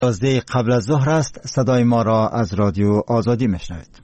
11 قبل از ظهر است. صدای ما را از رادیو آزادی میشنوید.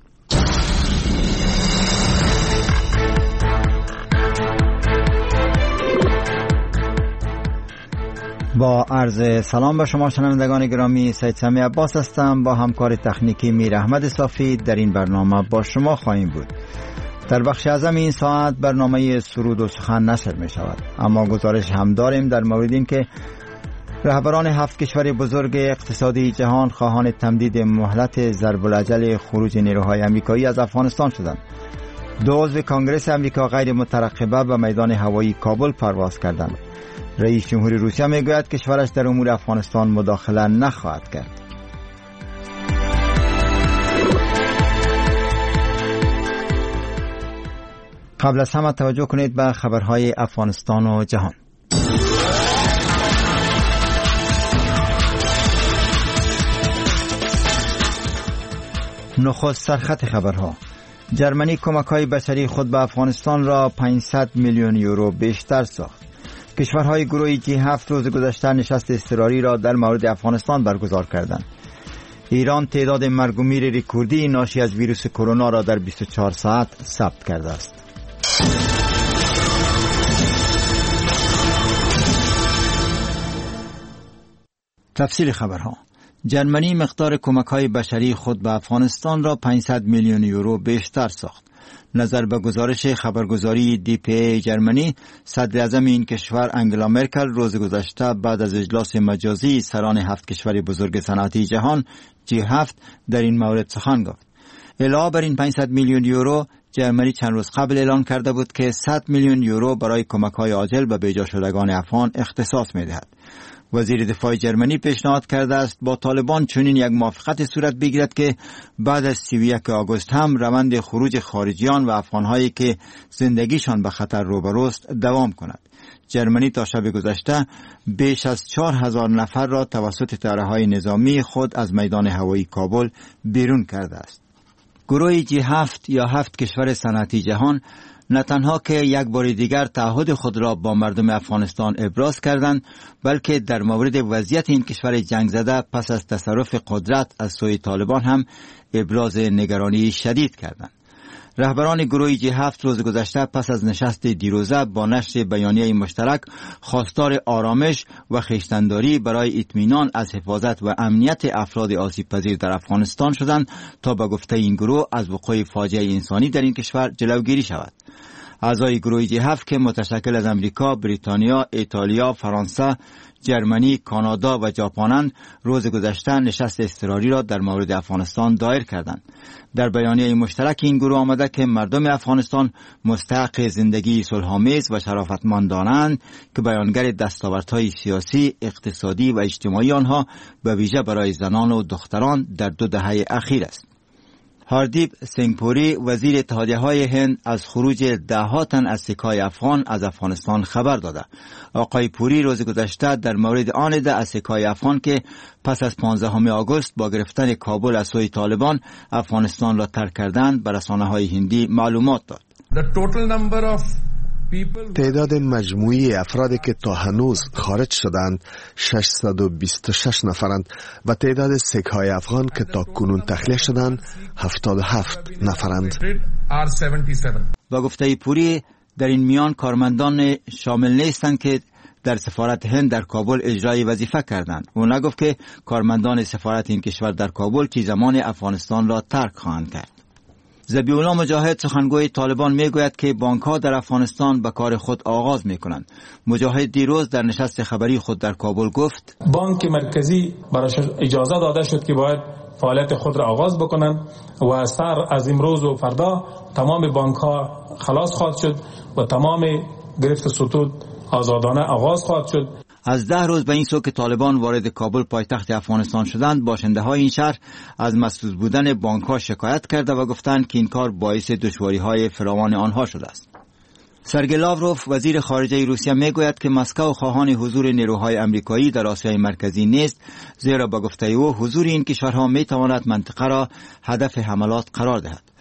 با عرض سلام به شما شنوندگان گرامی، سید سمی عباس هستم. با همکار تکنیکی میر احمد صافی در این برنامه با شما خواهیم بود. در بخش اعظم این ساعت برنامه سرود و سخن نشر می شود، اما گزارش هم داریم در مورد این که رهبران 7 کشور بزرگ اقتصادی جهان خواهان تمدید مهلت ضرب الاجل خروج نیروهای آمریکایی از افغانستان شدند. 2 عضو کنگره آمریکا غیر مترقبه به میدان هوایی کابل پرواز کردند. رئیس جمهوری روسیه میگوید کشورش در امور افغانستان مداخله نخواهد کرد. قبل از همه توجه کنید به خبرهای افغانستان و جهان. نخست سرخط خبرها: جرمنی کمک‌های بشری خود به افغانستان را 500 میلیون یورو بیشتر ساخت. کشورهای گروه G7 روز گذشته نشست اضطراری را در مورد افغانستان برگزار کردند. ایران تعداد مرگ و میر رکوردی ناشی از ویروس کرونا را در 24 ساعت ثبت کرده است. تفصیل خبرها: جرمنی مقدار کمک‌های بشری خود به افغانستان را 500 میلیون یورو بیشتر ساخت. نظر به گزارش خبرگزاری DPA جرمنی، صدر اعظم این کشور انگلا مرکل روز گذشته بعد از اجلاس مجازی سران 7 کشور بزرگ صنعتی جهان G7 در این مورد سخن گفت. علاوه بر این 500 میلیون یورو، جرمنی چند روز قبل اعلان کرده بود که 100 میلیون یورو برای کمک‌های عاجل به بیجا شدگان افغان اختصاص می‌دهد. وزیر دفاع جرمنی پیشنهاد کرده است با طالبان چنین یک موافقت صورت بگیرد که بعد از 31 آگوست هم روند خروج خارجیان و افغانهایی که زندگیشان به خطر روبروست دوام کند. جرمنی تا شب گذشته بیش از 4000 نفر را توسط طیاره‌های نظامی خود از میدان هوایی کابل بیرون کرده است. گروه G7 یا 7 کشور صنعتی جهان نه تنها که یک بار دیگر تعهد خود را با مردم افغانستان ابراز کردند، بلکه در مورد وضعیت این کشور جنگ زده پس از تصرف قدرت از سوی طالبان هم ابراز نگرانی شدید کردند. رهبران گروه G7 روز گذشته پس از نشست دیروزه با نشر بیانیه مشترک خواستار آرامش و خویشتن‌داری برای اطمینان از حفاظت و امنیت افراد آسیب‌پذیر در افغانستان شدند تا به گفته این گروه از وقوع فاجعه انسانی در این کشور جلوگیری شود. اعضای گروه G7 که متشکل از امریکا، بریتانیا، ایتالیا، فرانسه، جرمنی، کانادا و ژاپن‌اند، روز گذشته نشست اضطراری را در مورد افغانستان دایر کردند. در بیانیه مشترک این گروه آمده که مردم افغانستان مستحق زندگی صلح‌آمیز و شرافتمندانند که بیانگر دستاوردهای سیاسی، اقتصادی و اجتماعی آنها به ویژه برای زنان و دختران در 2 دهه اخیر است. هاردیپ سینگ پوری وزیر اتحادیه‌های هند از خروج 10 تن از سکه‌های افغان از افغانستان خبر داده. آقای پوری روز گذشته در مورد آن 10 از سکه‌های افغان که پس از 15 آگوست با گرفتن کابل از سوی طالبان افغانستان را ترک کردند به رسانه‌های هندی معلومات داد. تعداد مجموعی افرادی که تا هنوز خارج شدند 626 نفرند و تعداد سکه‌های افغان که تا کنون تخلیه شدند 77 نفرند. با گفته پوری در این میان کارمندان شامل نیستند که در سفارت هند در کابل اجرای وظیفه کردند. او نگفت که کارمندان سفارت این کشور در کابل چه زمان افغانستان را ترک خواهند کرد. ذبیح‌الله مجاهد سخنگوی طالبان میگوید که بانک‌ها در افغانستان به کار خود آغاز می‌کنند. مجاهد دیروز در نشست خبری خود در کابل گفت بانک مرکزی براش اجازه داده شد که باید فعالیت خود را آغاز بکنند و سر از امروز و فردا تمام بانک‌ها خلاص خواهد شد و تمام گرفت سطوح آزادانه آغاز خواهد شد. از 10 روز به این سو که طالبان وارد کابل پایتخت افغانستان شدند، باشنده‌های این شهر از مسدود بودن بانک‌ها شکایت کرده و گفتند که این کار باعث دشواری‌های فراوان آنها شده است. سرگئی لاوروف وزیر خارجه روسیه میگوید که مسکو خواهان حضور نیروهای آمریکایی در آسیای مرکزی نیست، زیرا با گفته او حضور این کشورها میتواند منطقه را هدف حملات قرار دهد.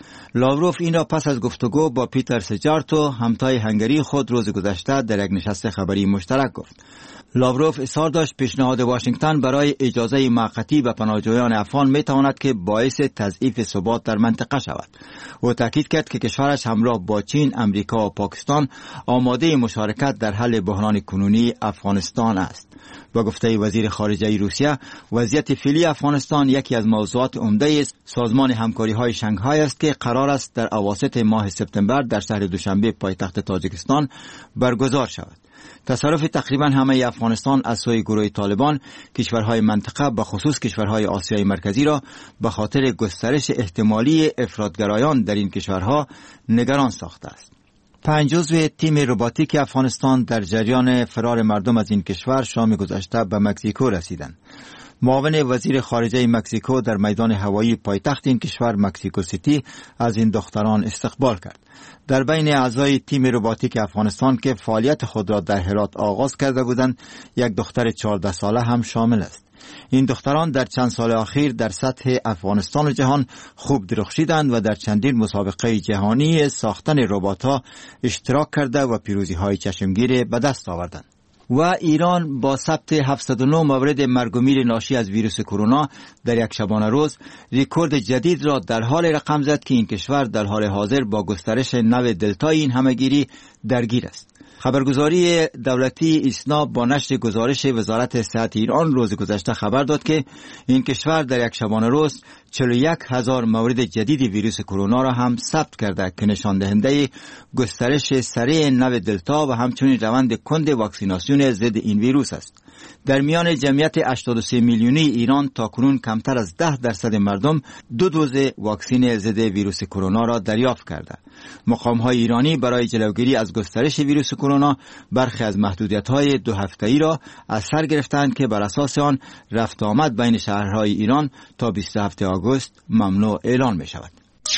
لاوروف این را پس از گفتگو با پیتر سجارتو همتای هنگری خود روز گذشته در یک نشست خبری مشترک گفت. لاوروف اصرار داشت پیشنهاد واشنگتن برای اجازه موقتی به پناهجویان افغان می تواند که باعث تضعیف ثبات در منطقه شود. او تاکید کرد که کشورش همراه با چین، امریکا و پاکستان آماده مشارکت در حل بحران کنونی افغانستان است. با گفته وزیر خارجه روسیه، وضعیت فعلی افغانستان یکی از موضوعات عمده سازمان همکاری‌های شانگهای است که قرار است در اواسط ماه سپتامبر در شهر دوشنبه پایتخت تاجیکستان برگزار شود. تصرف تقریبا همه افغانستان از سوی گروه طالبان کشورهای منطقه به خصوص کشورهای آسیای مرکزی را به خاطر گسترش احتمالی افراطگرایان در این کشورها نگران ساخته است. 5 عضو تیم روباتیک افغانستان در جریان فرار مردم از این کشور شام گذشته به مکزیکو رسیدند. معاون وزیر خارجه مکزیکو در میدان هوایی پایتخت این کشور مکزیکو سیتی از این دختران استقبال کرد. در بین اعضای تیم روباتیک افغانستان که فعالیت خود را در هرات آغاز کرده بودند، یک دختر 14 ساله هم شامل است. این دختران در چند سال اخیر در سطح افغانستان و جهان خوب درخشیدند و در چندین مسابقه جهانی ساختن ربات‌ها اشتراک کرده و پیروزی‌های چشمگیر به دست آوردند. و ایران با ثبت 709 مورد مرگ و میر ناشی از ویروس کرونا در یک شبانه روز رکورد جدید را در حال رقم زد که این کشور در حال حاضر با گسترش نو دلتای این همهگیری درگیر است. خبرگزاری دولتی اسنا با نشر گزارش وزارت صحت ایران روز گذشته خبر داد که این کشور در یک شبانه روز 41,000 مورد جدید ویروس کرونا را هم ثبت کرده که نشان دهنده گسترش سریع نو دلتا و همچنین روند کند واکسیناسیون ضد این ویروس است. در میان جمعیت 83 میلیونی ایران تاکنون کمتر از 10% مردم 2 دوز واکسن ضد ویروس کرونا را دریافت کرده. مقام‌های ایرانی برای جلوگیری از گسترش ویروس کرونا برخی از محدودیت‌های 2 هفته‌ای را از سر گرفتند که بر اساس آن رفت آمد بین شهرهای ایران تا 27 آگوست ممنوع اعلان می‌شود.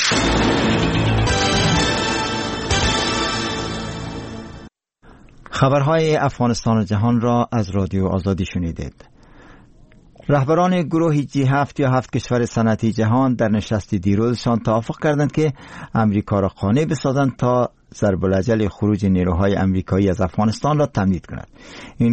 خبرهای افغانستان و جهان را از رادیو آزادی شنیدید. رهبران گروه G7 یا 7 کشور صنعتی جهان در نشست دیروزشان توافق کردند که امریکا را قانع بسازند تا ضرب الاجل خروج نیروهای امریکایی از افغانستان را تمدید کند. این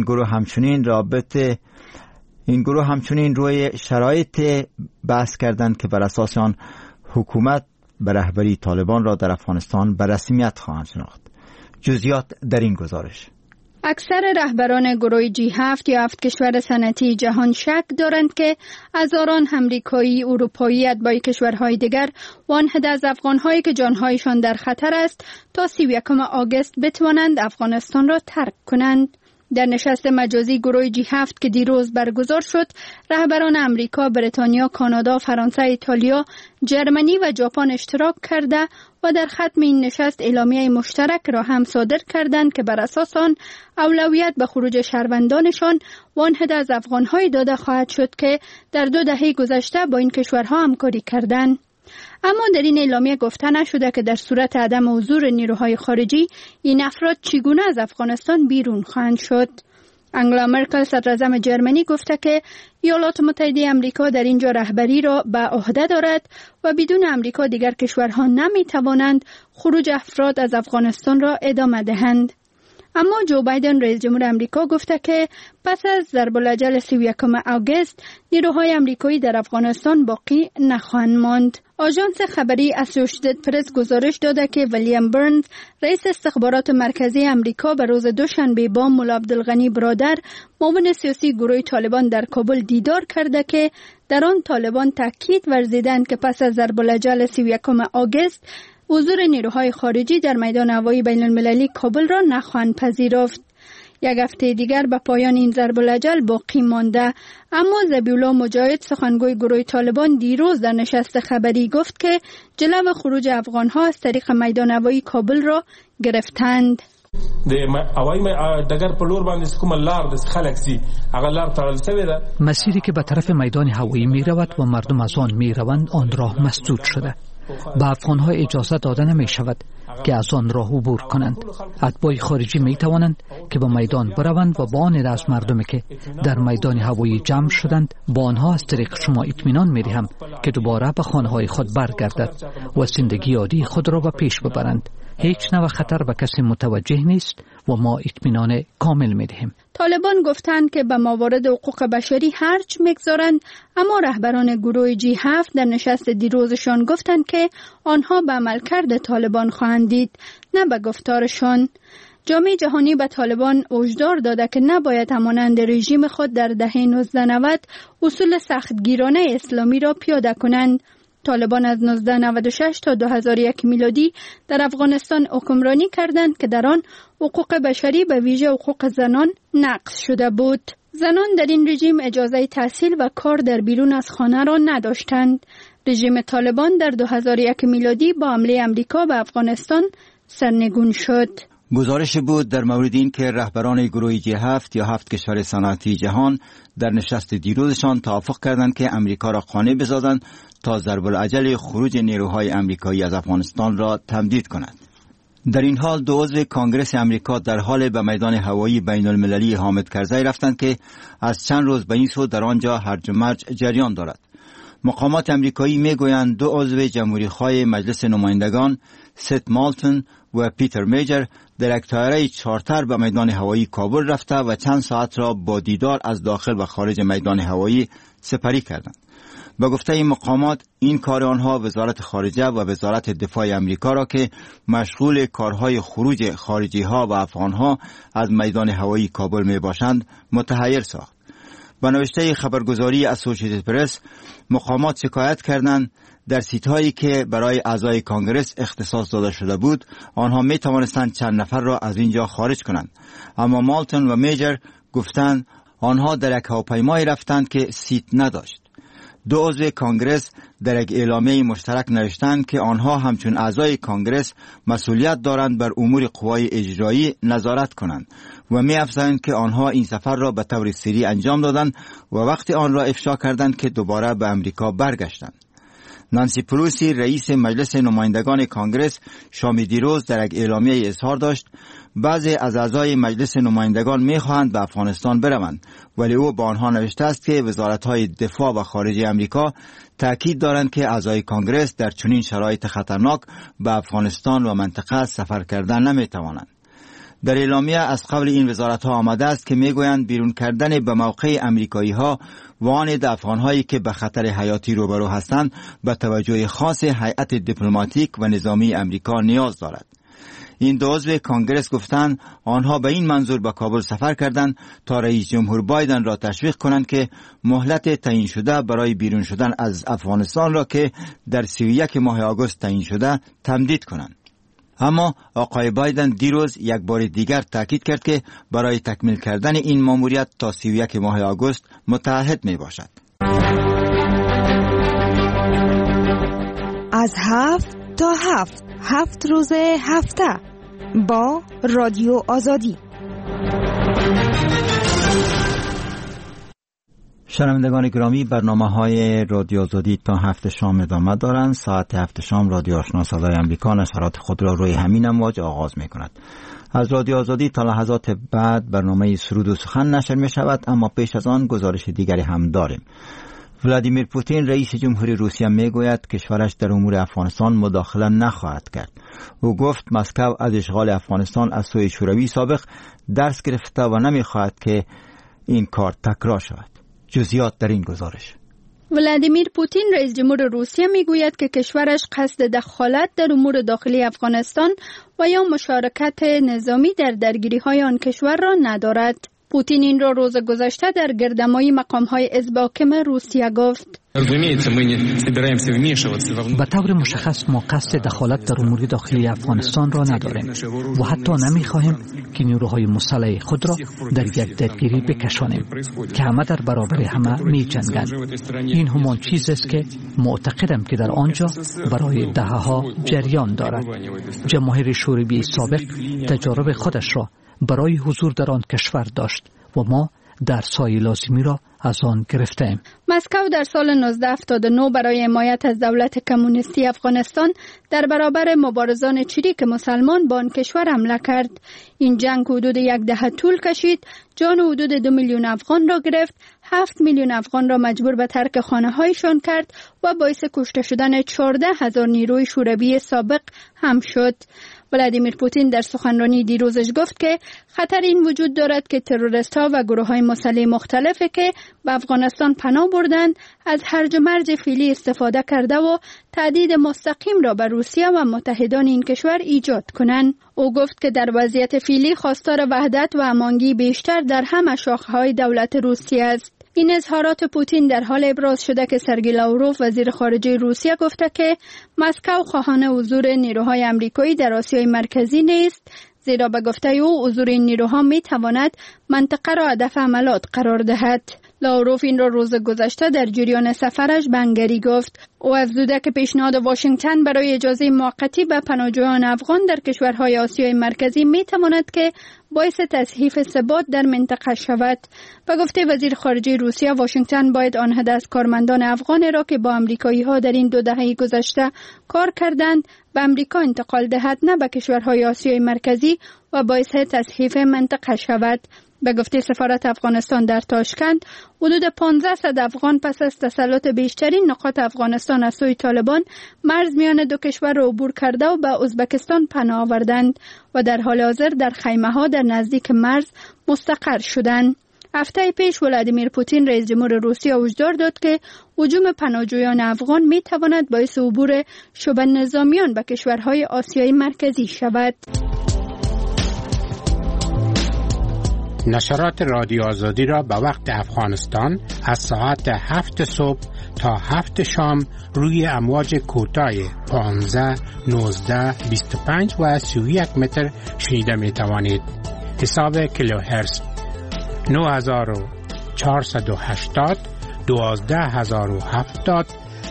گروه همچنین روی شرایط بحث کردند که بر اساس آن حکومت به رهبری طالبان را در افغانستان به رسمیت خواهند شناخت. جزئیات در این گزارش. اکثر رهبران گروه G7 یا 7 کشور صنعتی جهان شک دارند که هزاران امریکایی، اروپایی، اتباع کشورهای دیگر و آنها از افغانهایی که جانهایشان در خطر است تا 31 آگوست بتوانند افغانستان را ترک کنند. در نشست مجازی گروه G7 که دیروز برگزار شد، رهبران امریکا، بریتانیا، کانادا، فرانسه، ایتالیا، جرمنی و ژاپن اشتراک کرده و در ختم این نشست اعلامیه مشترک را هم صادر کردند که بر اساس آن اولویت به خروج شهروندانشان و آنها از افغان‌های داده خواهد شد که در 2 دهه گذشته با این کشورها همکاری کردند. اما در این اعلامیه گفته نشده که در صورت عدم حضور نیروهای خارجی این افراد چگونه از افغانستان بیرون خواهند شد. انگلا مرکل صدراعظم جرمنی گفته که ایالات متحده آمریکا در اینجا رهبری را به عهده دارد و بدون آمریکا دیگر کشورها نمی توانند خروج افراد از افغانستان را ادامه دهند. اما جو بایدن رئیس جمهور آمریکا گفته که پس از ضرب الاجل 31 آگوست نیروهای آمریکایی در افغانستان باقی نخواهند ماند. آژانس خبری اسوسییتد پرس گزارش داده که ویلیام برنز رئیس استخبارات مرکزی آمریکا به روز دوشنبه با مولا عبدالغنی برادر معاون سیاسی گروه طالبان در کابل دیدار کرده که در آن طالبان تاکید ورزیدند که پس از ضرب الاجل 31 آگوست حضور نیروهای خارجی در میدان هوایی بین المللی کابل را نخواهند پذیرفت. یک هفته دیگر به پایان این ضرب الاجل باقی مانده، اما ذبیحالله مجاهد سخنگوی گروه طالبان دیروز در نشست خبری گفت که جلو خروج افغانها از طریق میدان هوایی کابل را گرفتند. مسیری که به طرف میدان هوایی می رود و مردم از آن می روند آن راه مسدود شده. به افغان‌ها اجازه داده نمی شود که از آن راه عبور کنند. اتباع خارجی می توانند که به میدان بروند و با آن از مردمی که در میدان هوایی جمع شدند با آنها از طریق شما اطمینان می دهم که دوباره به خانه‌های خود برگردد و زندگی عادی خود را به پیش ببرند. هیچ نوع خطر به کسی متوجه نیست و ما اطمینان کامل می دهیم. طالبان گفتند که به موارد حقوق بشری هرچ میگذارند، اما رهبران گروه G7 در نشست دیروزشان گفتند که آنها به عملکرد طالبان خواهند دید، نه به گفتارشان. جامعه جهانی به طالبان هشدار داده که نباید همانند رژیم خود در دهه 1990 اصول سختگیرانه اسلامی را پیاده کنند. طالبان از 1996 تا 2001 میلادی در افغانستان حکمرانی کردند که در آن حقوق بشری به ویژه حقوق زنان نقض شده بود. زنان در این رژیم اجازه تحصیل و کار در بیرون از خانه را نداشتند. رژیم طالبان در 2001 میلادی با حمله امریکا به افغانستان سرنگون شد. گزارش بود در مورد این که رهبران گروه G7 یا 7 کشور صنعتی جهان در نشست دیروزشان توافق کردند که امریکا را قانع بسازند تا ضرب الاجل خروج نیروهای امریکایی از افغانستان را تمدید کنند. در این حال دو عضو کانگرس امریکا در حال به میدان هوایی بین المللی حامد کرزی رفتند که از چند روز به این سو در آنجا هرج و مرج جریان دارد. مقامات امریکایی میگویند دو عضو جمهوری‌خواه مجلس نمایندگان ست مالتون و پیتر میجر در یک طیاره چارتر به میدان هوایی کابل رفته و چند ساعت را با دیدار از داخل و خارج میدان هوایی سپری کردند. به گفته این مقامات این کار آنها وزارت خارجه و وزارت دفاع امریکا را که مشغول کارهای خروج خارجی ها و افغان از میدان هوایی کابل می باشند متحیر ساخت. با نوشته خبرگزاری اسوسییتد پرس مقامات شکایت کردند در سیت هایی که برای اعضای کانگرس اختصاص داده شده بود آنها می توانستند چند نفر را از اینجا خارج کنند، اما مالتون و میجر گفتند آنها در یک هواپیمایی رفتند که سیت نداشت. دو عضو کانگرس در یک اعلامیه مشترک نوشتند که آنها همچون اعضای کانگرس مسئولیت دارند بر امور قوای اجرایی نظارت کنند و می‌افزایند که آنها این سفر را به طور سری انجام دادند و وقتی آن را افشا کردند که دوباره به امریکا برگشتند. نانسی پلوسی رئیس مجلس نمایندگان کانگرس شام دیروز در یک اعلامیه اظهار داشت بعضی از اعضای مجلس نمایندگان می‌خواهند به افغانستان بروند، ولی او با آنها نوشته است که وزارت‌های دفاع و خارجه امریکا تأکید دارند که اعضای کانگرس در چنین شرایط خطرناک به افغانستان و منطقه سفر کردن نمی‌توانند. در اعلامیه از قبل این وزارت‌ها آمده است که می‌گویند بیرون کردن به موقع امریکایی‌ها و آن افغان‌هایی که به خطر حیاتی روبرو هستند به توجه خاص هیئت دیپلماتیک و نظامی امریکا نیاز دارد. این دو عضو کانگرس گفتند آنها به این منظور به کابل سفر کردند تا رئیس جمهور بایدن را تشویق کنند که مهلت تعیین شده برای بیرون شدن از افغانستان را که در 31 ماه آگوست تعیین شده تمدید کنند. اما آقای بایدن دیروز یک بار دیگر تاکید کرد که برای تکمیل کردن این ماموریت تا 31 ماه آگوست متعهد می باشد. از 7 تا 7 روز هفته با رادیو آزادی. شنوندگان گرامی، برنامه‌های رادیو آزادی تا 7 شام ادامه دارند. ساعت 7 شام رادیو آشنا صدای آمریکا نشرات خود را روی همین امواج آغاز می‌کند. از رادیو آزادی تا لحظات بعد برنامه سرود و سخن نشر می‌شود، اما پیش از آن گزارش دیگری هم داریم. ولادیمیر پوتین رئیس جمهوری روسیه میگوید کشورش در امور افغانستان مداخله نخواهد کرد. او گفت مسکو از اشغال افغانستان از سوی شوروی سابق درس گرفته و نمیخواهد که این کار تکرار شود. جزئیات در این گزارش. ولادیمیر پوتین رئیس جمهور روسیه میگوید که کشورش قصد دخالت در امور داخلی افغانستان و یا مشارکت نظامی در درگیری‌های آن کشور را ندارد. پوتین این را روز گذشته در گردهمایی مقام‌های حزب حاکم روسیه گفت. به طور مشخص ما قصد دخالت در امور داخلی افغانستان را نداریم و حتی نمی‌خواهیم که نیروهای مسلح خود را در یک درگیری بکشانیم که همه در برابر همه می‌جنگند. این همان چیزی است که معتقدم که در آنجا برای دهه‌ها جریان دارد. جماهیر شوروی سابق تجارب خودش را برای حضور در آن کشور داشت و ما در سایه لازمی را از آن گرفتیم. مسکو در سال 1979 برای حمایت از دولت کمونیستی افغانستان در برابر مبارزان چریک مسلمان به آن کشور حمله کرد. این جنگ حدود 10 دهه طول کشید، جان حدود 2 میلیون افغان را گرفت، 7 میلیون افغان را مجبور به ترک خانه‌هایشان کرد و باعث کشته شدن 14,000 نیروی شوروی سابق هم شد. ولادیمیر پوتین در سخنرانی دیروزش گفت که خطر این وجود دارد که تروریست‌ها و گروه‌های مسلح مختلفی که به افغانستان پناه بردند از هرج و مرج فعلی استفاده کرده و تهدید مستقیم را به روسیه و متحدان این کشور ایجاد کنند. او گفت که در وضعیت فعلی خواستار وحدت و هماهنگی بیشتر در همه شاخه‌های دولت روسیه است. این اظهارات پوتین در حال ابراز شده که سرگئی لاوروف وزیر خارجه روسیه گفته که مسکو خواهان حضور نیروهای آمریکایی در آسیای مرکزی نیست، زیرا به گفته او حضور این نیروها می تواند منطقه را هدف حملات قرار دهد. لاوروف این را روز گذشته در جریان سفرش به هنگری گفت. او افزوده که پیشنهاد واشنگتن برای اجازه موقتی به پناهجویان افغان در کشورهای آسیای مرکزی می تواند که باعث تصحیح ثبات در منطقه شود. به گفته وزیر خارجه روسیه، واشنگتن باید آن حد از کارمندان افغان را که با آمریکایی ها در این 2 دهه گذشته کار کردند به آمریکا انتقال دهد، نه به کشورهای آسیای مرکزی و باعث تصحیح منطقه شود. به گفته سفارت افغانستان در تاشکند، حدود 1500 افغان پس از تسلط بیشترین نقاط افغانستان از سوی طالبان مرز میان دو کشور را عبور کرده و به ازبکستان پناه آوردند و در حال حاضر در خیمه ها در نزدیک مرز مستقر شدند. هفته پیش ولادیمیر پوتین رئیس جمهور روسیه هشدار داد که هجوم پناهجویان افغان می تواند باعث عبور شبه نظامیان به کشورهای آسیای مرکزی شود. نشرات رادیو آزادی را به وقت افغانستان از ساعت 7 صبح تا 7 شام روی امواج کوتاه 15, 19, 25 و 31 متر شنیده می توانید. حساب کیلوهرتز 9480, 12070,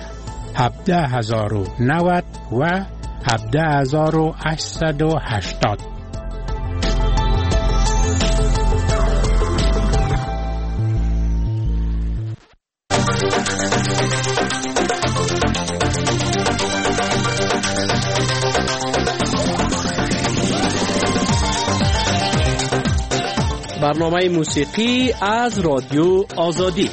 17090 و 17880. برنامه موسیقی از رادیو آزادی.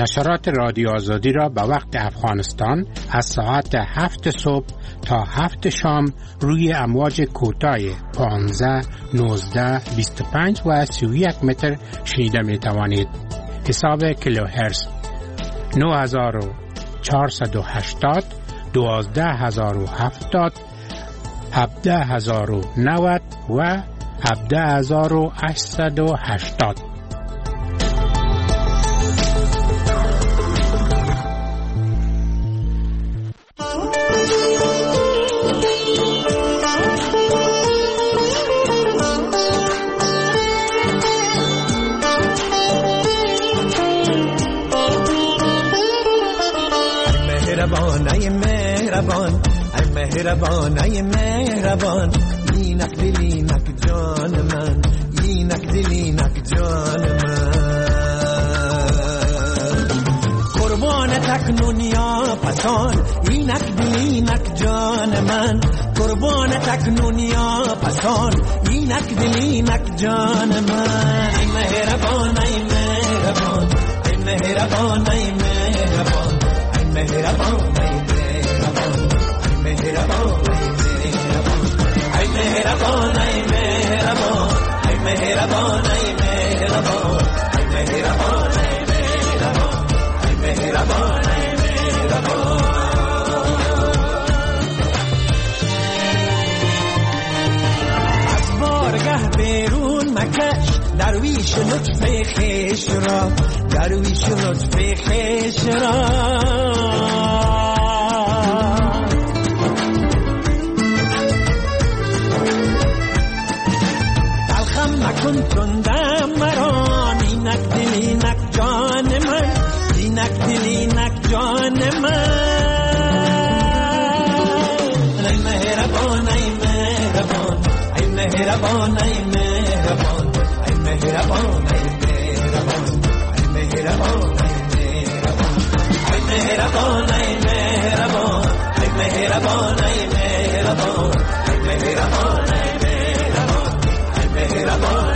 نشرات رادیو آزادی را به وقت افغانستان از ساعت 7 صبح تا 7 شام روی امواج کوتاه 15، 19، 25 و 31 متر شنیده می توانید. حساب کیلوهرتز 9480، 12070، 17090 و 17880. مهربان ای مهربان، اینک دلینک جان من، اینک دلینک جان من. قربان تکنون یا پسان، اینک دلینک جان من. قربان تکنون یا پسان، اینک دلینک جان من. ای مهربان ای مهربان، ای مهربان ای مهربان، ای مهربان ای مهربان ای مهربان، ای مهربان ای مهربان، ای مهربان ای مهربان، ای مهربان ای مهربان. از بارگه بیرون مکش، درویش لطف خویش را، درویش لطف خویش را. کن تندم مرا، اینک دلینک جان من، اینک دلینک جان من. ای مهربان ای مهربان، ای مهربان ای مهربان، ای مهربان ای مهربان، ای مهربان ای مهربان، ای مهربان ای مهربان، ای مهربان ای مهربان، ای مهربان ای مهربان.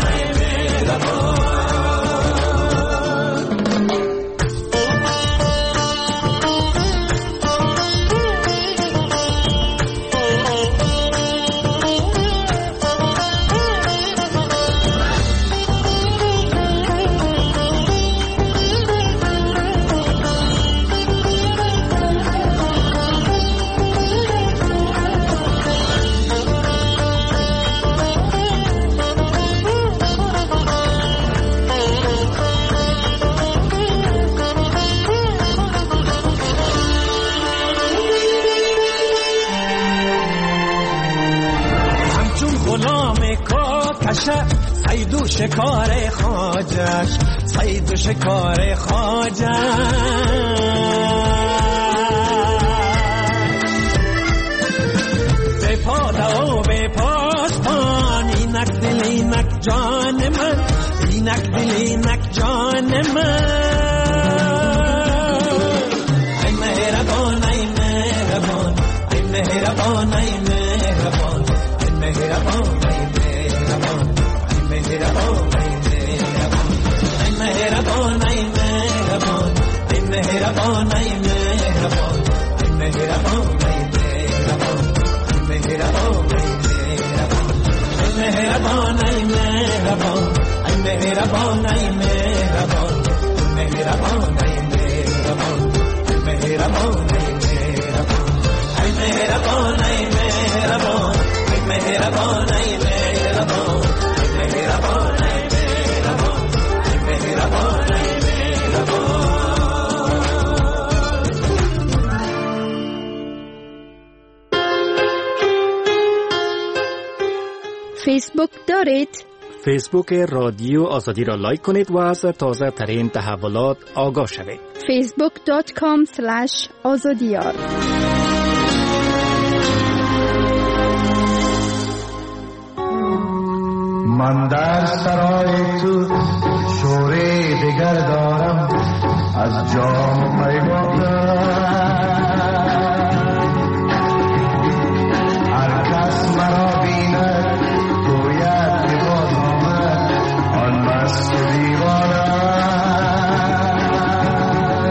صید و شکار خواجش، صید و شکار خواجش. به پاده و به پاسبان، اینک دل اینک جان من، اینک دل اینک جان من. ای مهربان ای مهربان، ای مهربان ای مهربان، ای مهربان ای مهربان، ای مهربان ای مهربان، ای مهربان ای مهربان، ای مهربان ای مهربان، ای مهربان ای مهربان، ای مهربان ای مهربان، ای مهربان ای مهربان، ای مهربان ای مهربان، مهربان ای مهربان، مهربان ای مهربان، ای مهربان ای مهربان، ای مهربان ای مهربان، ای مهربان ای مهربان، ای مهربان ای مهربان. فیسبوک دارید؟ فیسبوک رادیو آزادی را لایک کنید و از تازه ترین تحولات آگاه شوید. facebook.com/azadiyar. من در سرای تو شوری دیگر دارم، از جام پیمانم. هر کس مرا بیند گوید که باز آمد آن مست دیوانم.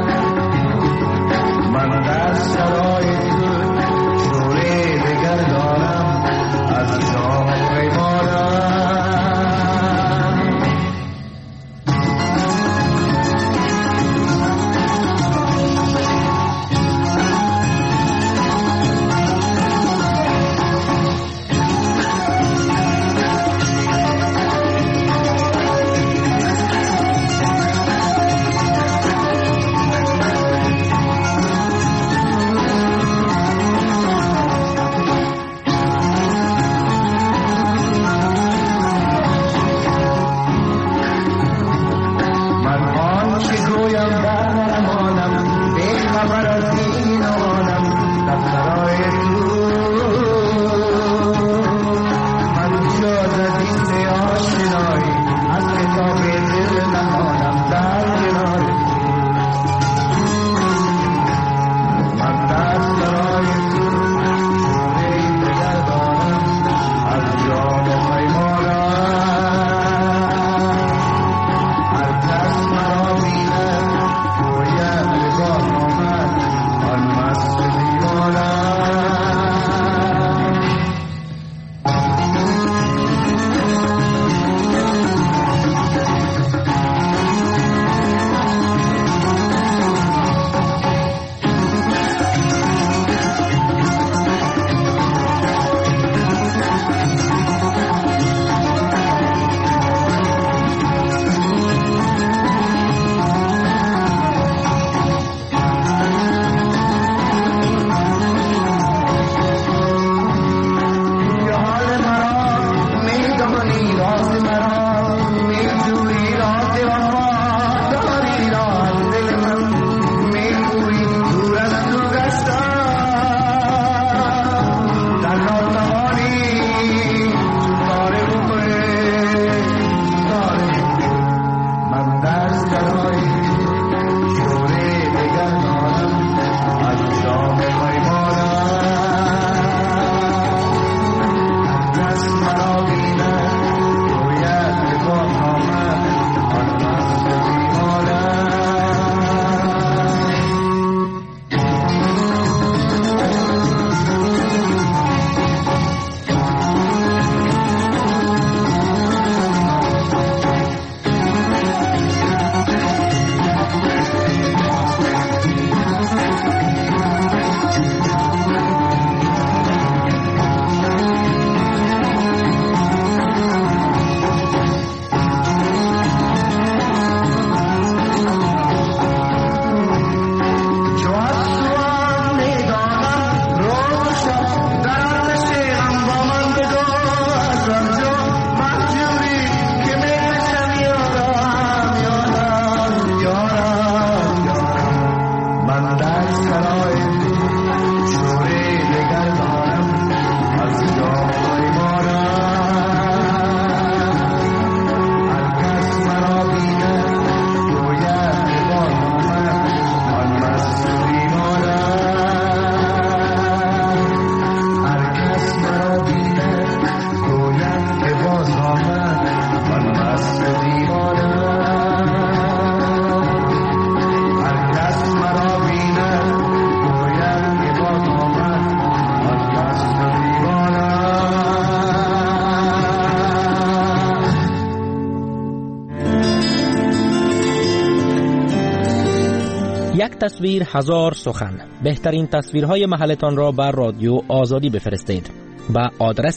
یک تصویر هزار سخن. بهترین تصویرهای محلتان را بر رادیو آزادی بفرستید به آدرس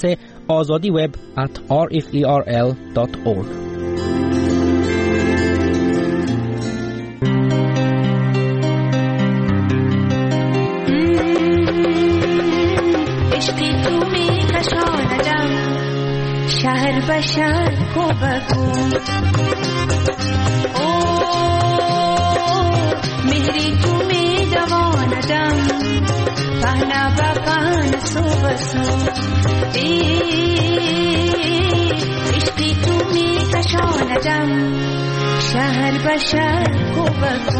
azadiweb@rferl.org. عشقی تو می کشاندم شهر به شهر کو بگو، مهری تو می دواندم پهنا با پهن سو بسو، عشقی تو می کشاندم شهر به شهر کو بگو.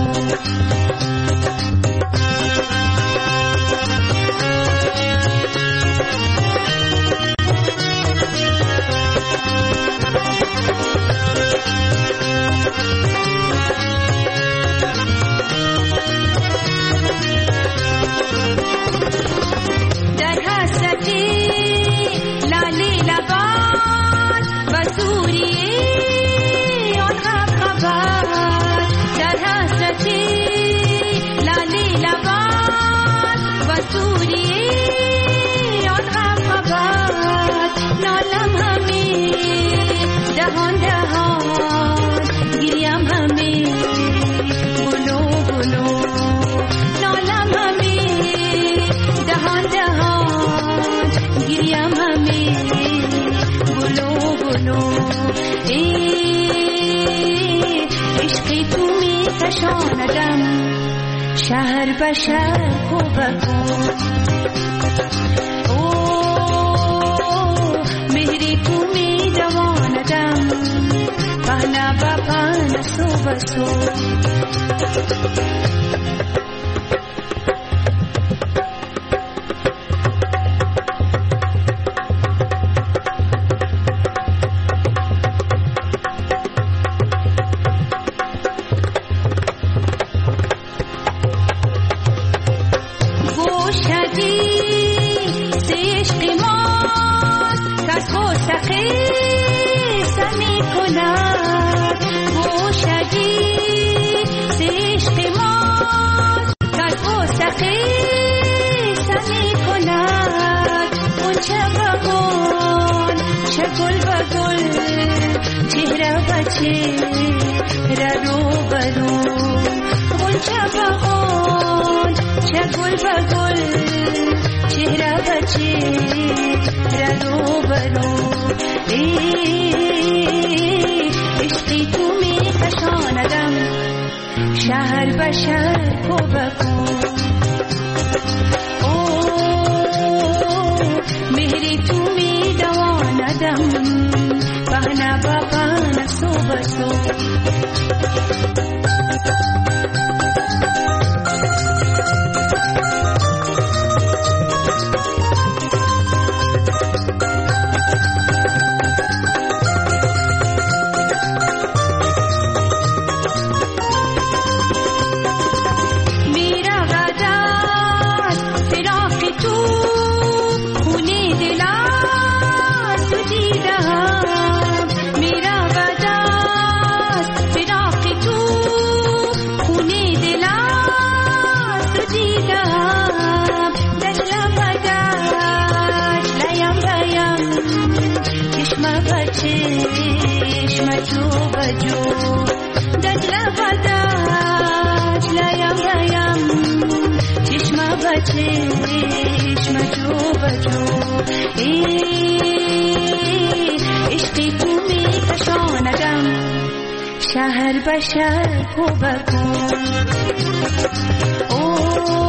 شهر به شهر کو بگو، مهری تو می دواندم پهنا با پهن سو بسو. عشقی تو می کشاندم شهر به شهر کو بگو، مهری تو می دواندم پهنا با پهن سو بسو. عشقی تو می کشاندم شهر به شهر کو بگو،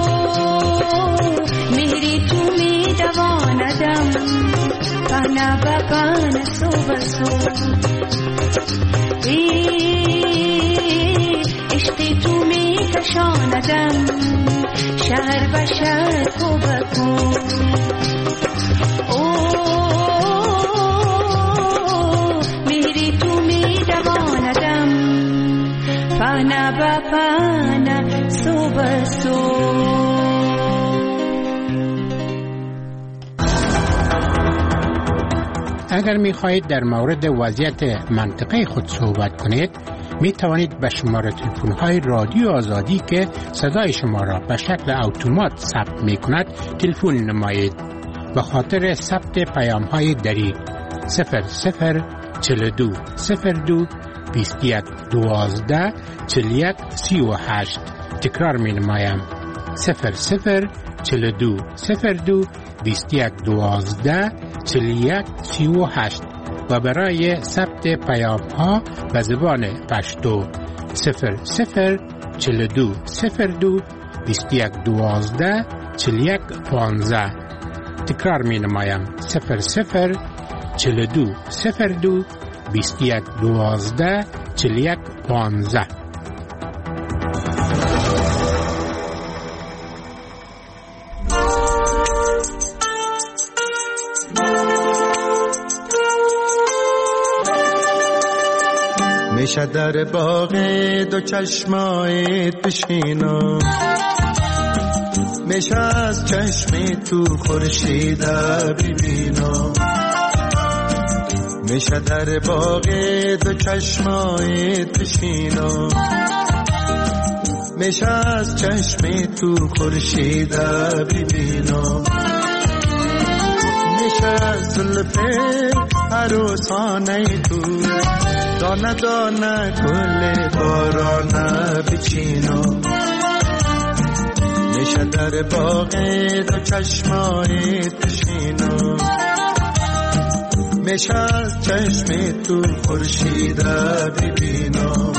پانا با پانا سو بسو عشق تو می کشاندم شهر به شهر کو بکو مهری تو می دواندم پانا با پانا سو بسو. اگر می خواهید در مورد وضعیت منطقه خود صحبت کنید می توانید به شماره تلفن های رادیو آزادی که صدای شما را به شکل اتومات ثبت می کند تلفن نمایید. به خاطر ثبت پیام های دریغ 0042 02 21 12 41 38. تکرار می نمایم 0042 02 21 12 41 38 و برای ثبت پیام ها به زبان پشتو 0042 02 21 12 41 15. تکرار می نمایم 0042 02 21 12 41 15. میشه در باغ دو چشمایت بشینم، میشه از چشم تو خورشید ببینم، میشه در باغ دو چشمایت بشینم، میشه از چشم تو خورشید ببینم، میشه از زلف عروسانه تو دانه دانه گل بارانه بچینم، میشه در باغ دو چشمایت بشینم، میشه از چشم تو خورشید ببینم.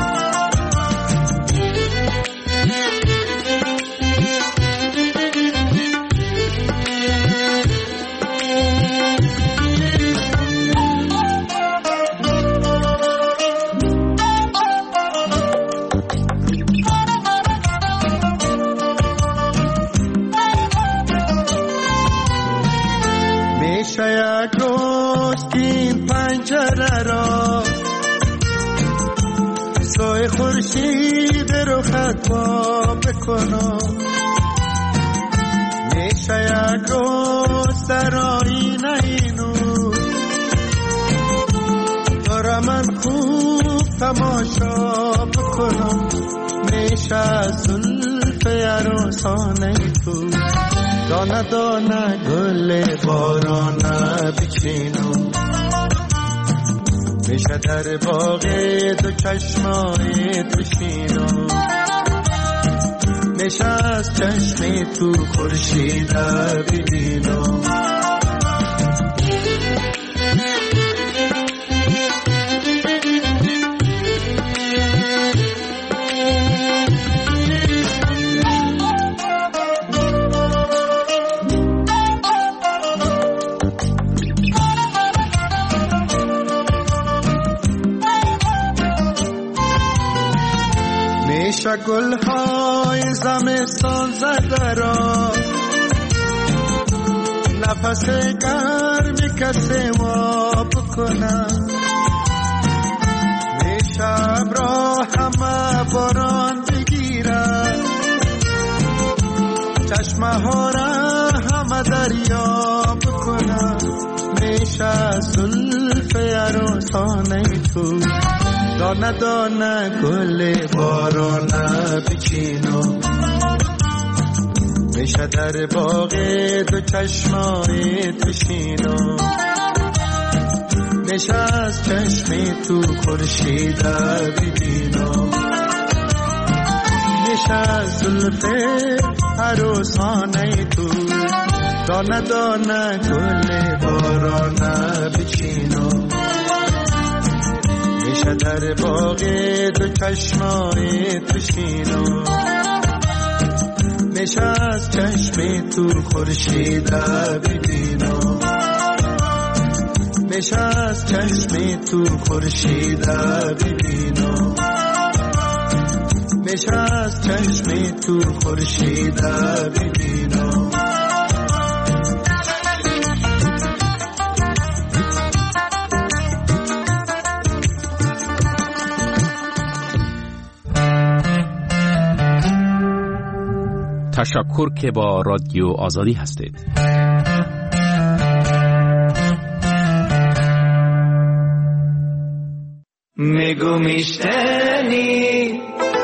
یک روز این پنجره را سوی خورشید رو خطا بکنم، میشه یک روز در آینه اینو دارم من خوب تماشا بکنم، میشه از زلف عروسانه تو دانه دانه گل بارانه بچینم، میشه در باغ دو چشمایت بشینم، میشه از چشم تو خورشید ببینم. میشه گلهای زمستان زده را نفس گرمی کسی وا بکنم، میشه ابرها همه باران بگیرن، چشمه ها را همه دریا بکنم، میشه زلف عروسانه تو دانه دانه گل بارانه بچینم، میشه در باغ دو چشمایت بشینم، میشه از چشم تو خورشید ببینم، میشه از زلف عروسانه تو دانه دانه گل بارانه بچینم، میشه در باغ دو چشمایت بشینم، میشه از چشم تو خورشید ببینم، میشه از چشم تو خورشید ببینم، میشه از چشم تو خورشید ببینم. تشکر که با رادیو آزادی هستید. میگو میشتنی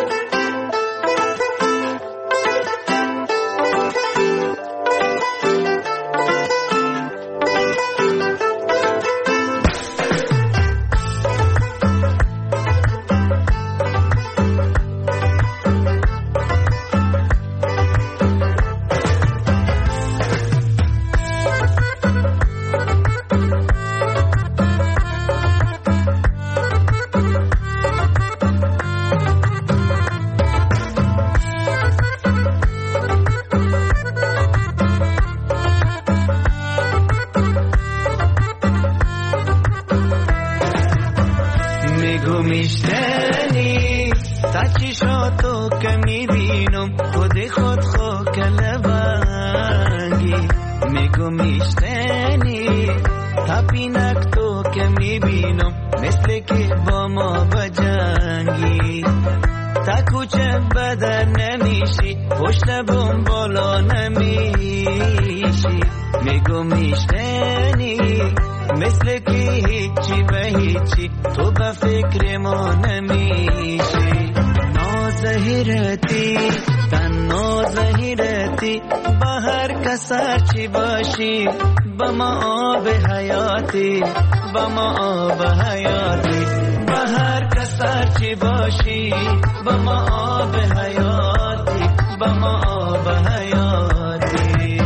میشتنی تا چشاتو که میبینم خود خو کلبنگی. میگو میشتنی تا پینک تو که میبینم مثل که با ما بجنگی. تا کوچه بدن نمیشی پشت بوم بالا نمیشی. میگو میشتنی مثل که هیچی به هیچی تو به فکر ما نمیشی. نازهیرتی تن نازهیرتی با هر کسر چی باشی با ما آب حیاتی با ما آب حیاتی. با هر کسر چی باشی با ما آب حیاتی با ما آب حیاتی.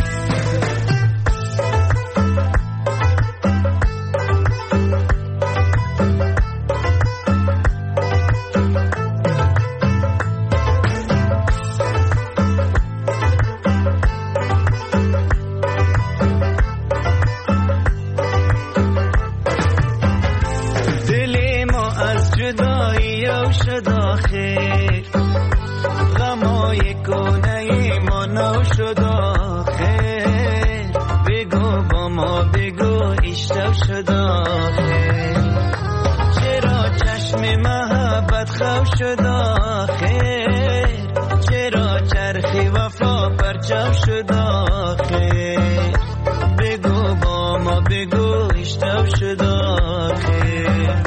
غمای کنه ما نو شد آخر. بگو با ما بگو اشتو شد آخر. چرا چشم محبت خو شد آخر. چرا چرخی وفا پرچم شد آخر. بگو با ما بگو اشتو شد آخر.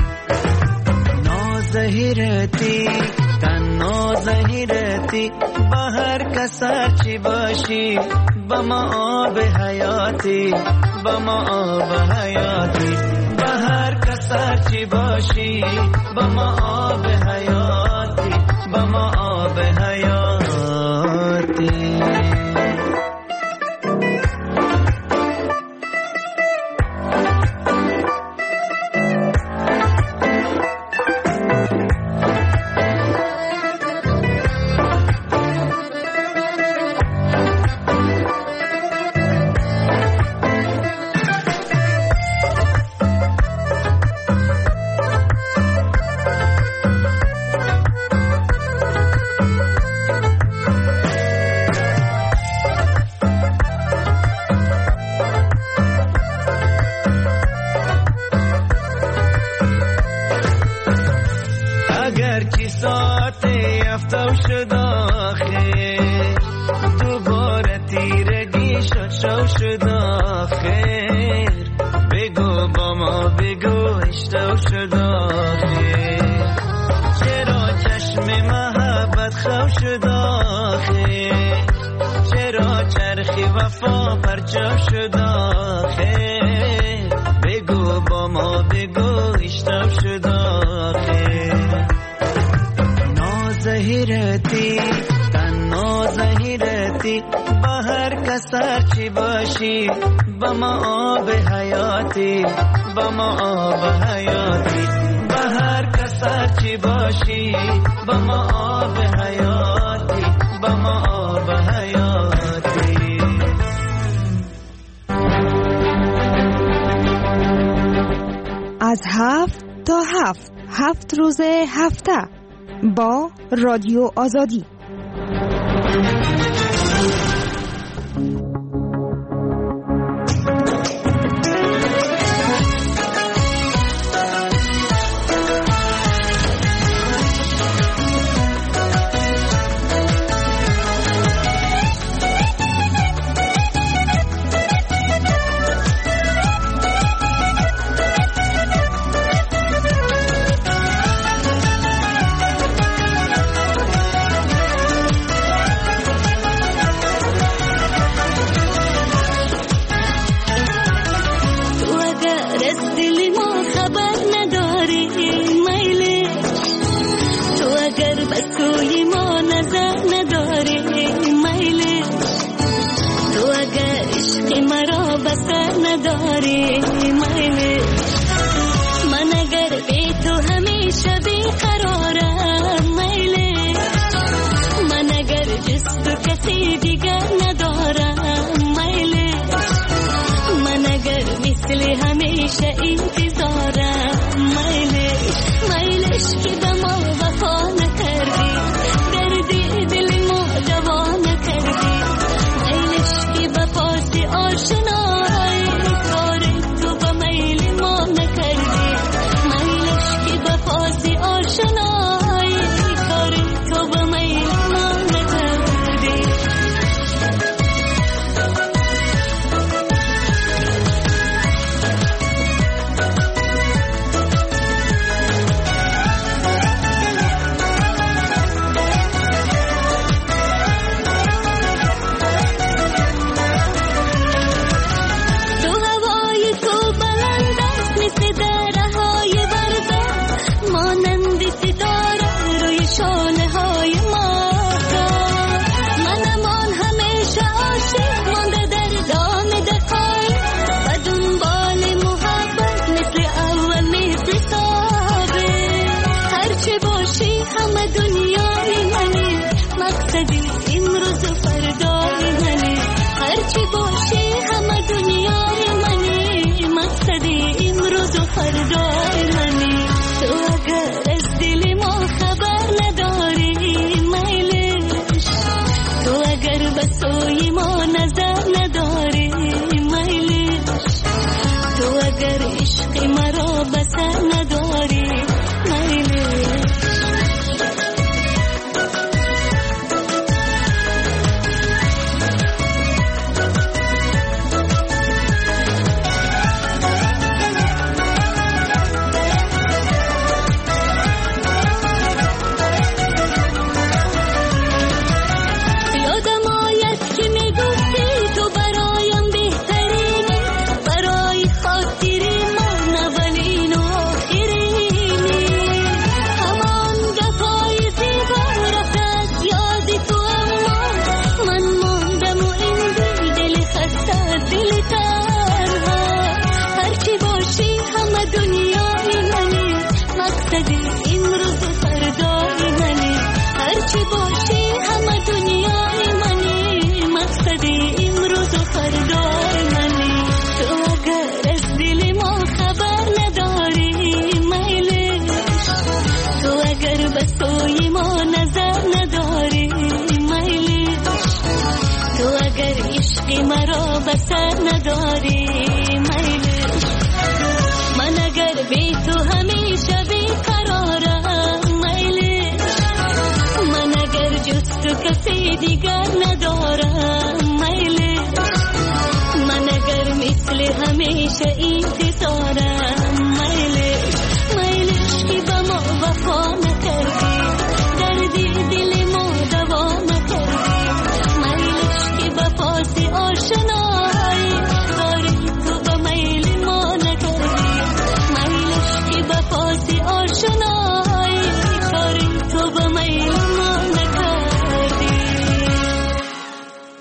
نازهیرتی تن نازهیرتی با هر کسر چی باشی با ما آب حیاتی با ما آب حیاتی. با هر کسر چی باشی با ما آب حیاتی با ما آب حیاتی. سر چی باشی با ما آب حیاتی با ما آب حیاتی. با هر کسر چی باشی با ما آب حیاتی با ما آب حیاتی. 7 7 روز هفته با رادیو آزادی.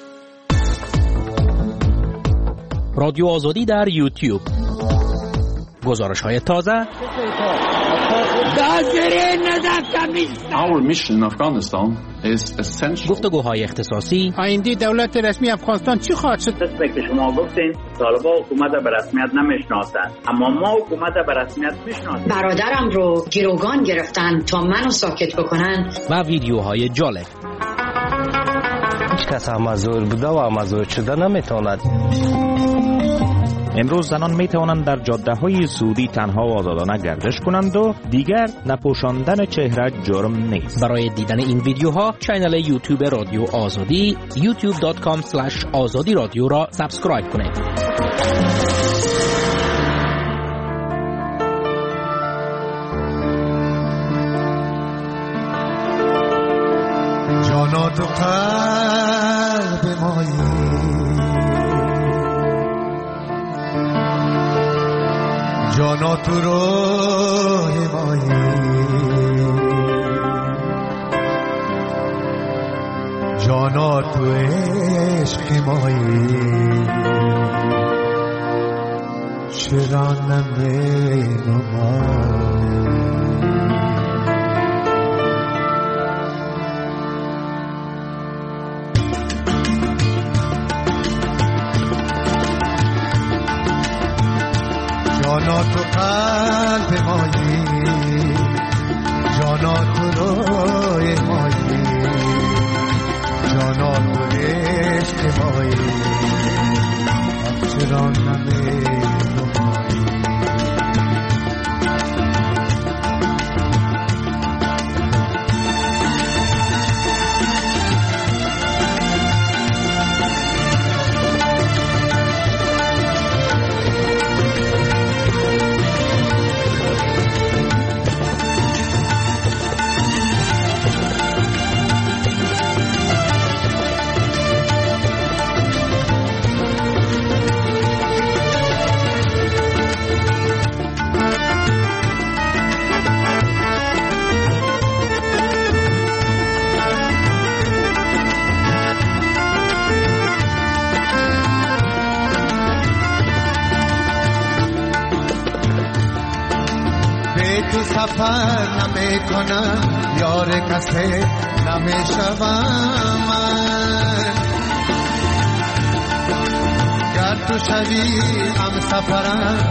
رادیو آزادی در یوتیوب. گزارش‌های تازه، گفتگوهای اختصاصی، آینده دولت رسمی افغانستان چی خواهد شد؟ مثل که شما گفتین طالبان حکومت به رسمیت نمیشناسند، اما ما حکومت به رسمیت میشناسیم. برادرم رو گروگان گرفتن تا منو ساکت بکنن. و ویدیوهای جالب. هیچ کس امازور بوده و امازور شده نمیتواند. امروز زنان می توانند در جاده‌های سعودی تنها و آزادانه گردش کنند و دیگر نپوشاندن چهره جرم نیست. برای دیدن این ویدیوها کانال یوتیوب رادیو آزادی youtube.com/azadi رادیو را سابسکرایب کنید. جانا تو قلب مایی، جانا تو روح مایی، جانا تو عشق مایی، چرا نمی‌نمایی؟ جانا تو قلب مایی، جانا تو روح مایی، جانا تو عشق مایی، چرا نمی‌نمایی؟ تو سفر نمی کنم، یار کسی نمی شوم من. گر تو شوی هم سفرم،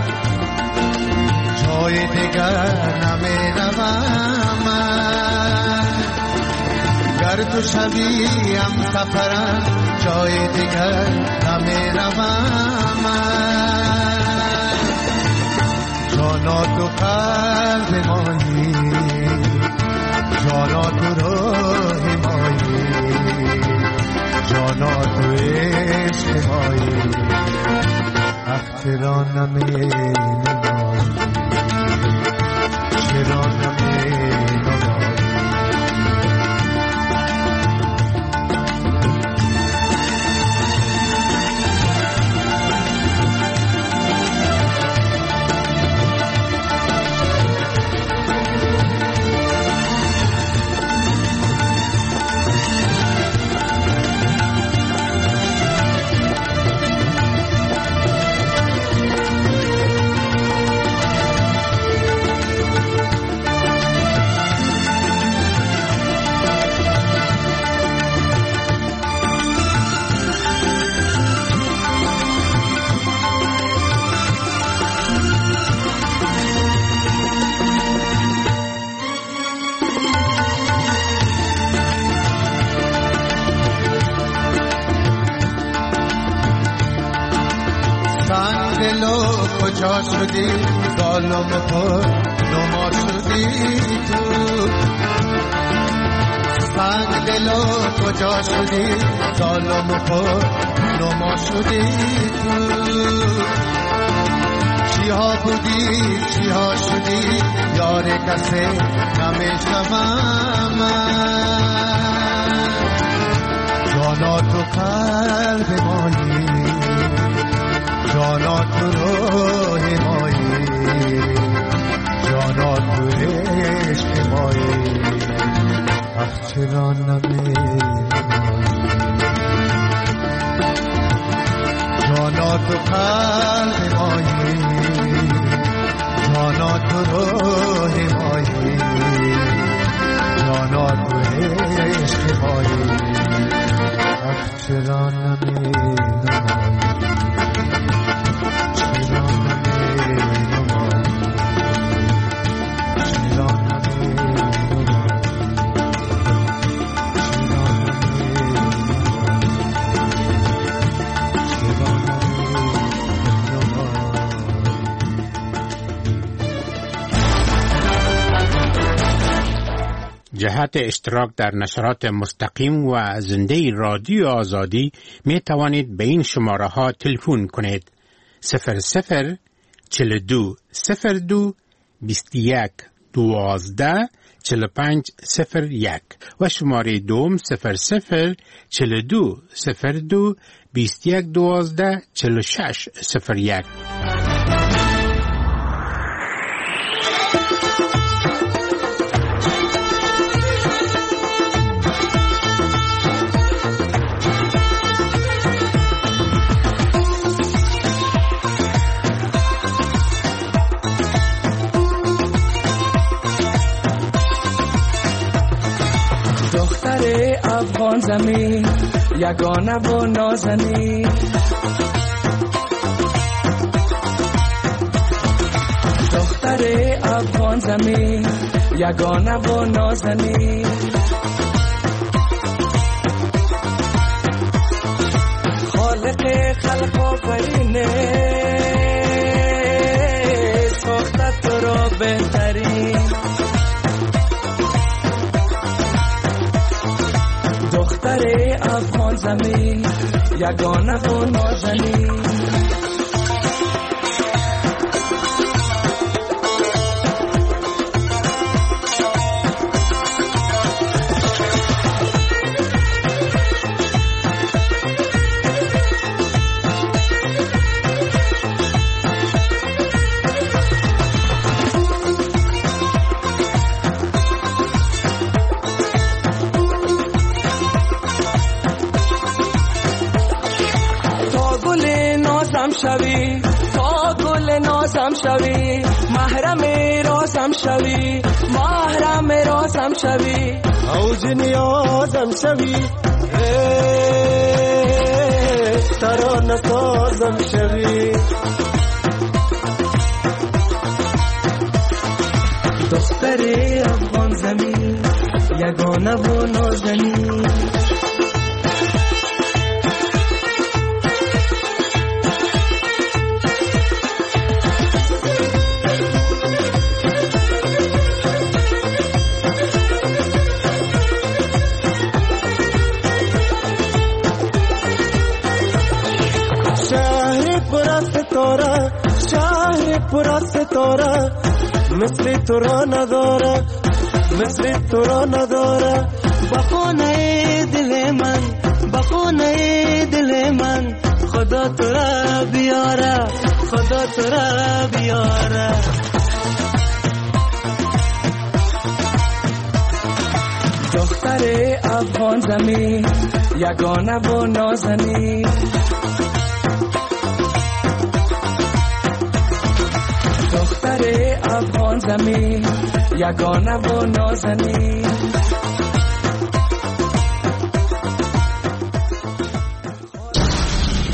جای دیگر نمی روم من. گر تو شوی هم سفرم، جای دیگر نمی روم من. جانا تو قلب مایی، جانا تو روح مایی، جانا تو عشق مایی، اخترا نمی‌نمایی، چرا نمی‌نمایی؟ کجا شدی ظالم خود نما شدی تو، سنگ دلو کجا شدی ظالم خود نما شدی تو. چیها بودی چیها شدی یار کسی نمیشنوم من. جانا تو قلب مایی، جانا تو روح مایی، جانا تو عشق مایی، چرا نمی‌نمایی؟ جانا تو قلب مایی، جانا تو رو حمایی جانا تو عشق مایی چرا نمی نمایی چرا نمی نمایی چرا نمی جهت اشتراک در نشرات مستقیم و زنده رادیو آزادی می توانید به این شماره ها تلفن کنید 00 42 02 21 12 45 01 و شماره دوم 00 42 02 21 12 46 01. افغان زمین یگانه و نازنین دختر افغان زمین یگانه و نازنین خالق خلق آفرینه ساخته تو را بهترین دختر افغان زمین یگانه و نازنین شوی تا گل نازم شوی محرم رازم شوی محرم رازم شوی اوج نیازم شوی ترانه سازم شوی دختر افغان زمین یگانه و نازنین شهر پر ستاره مثل تو را نداره مثل تو را نداره بخونه دل من بخونه دل من خدا تو را بیاره خدا تو را بیاره دختر افغان زمین یگانه و نازنین دختر افغان زمین یگانه و نازنین